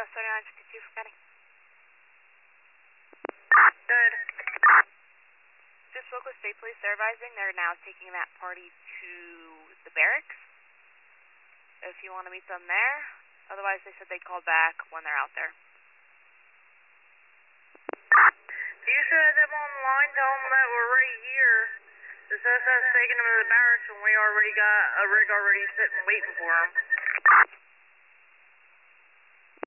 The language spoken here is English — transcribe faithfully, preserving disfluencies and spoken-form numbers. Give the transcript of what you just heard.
Kilo thirty-nine fifty-two for Kenny. Good. Just spoke with State Police. They're advising they're now taking that party to the barracks. If you want to meet them there. Otherwise, they said they'd call back when they're out there. If you said them on the line, tell them that we're right here. The S S taking them to the barracks when we already got a rig already sitting waiting for them.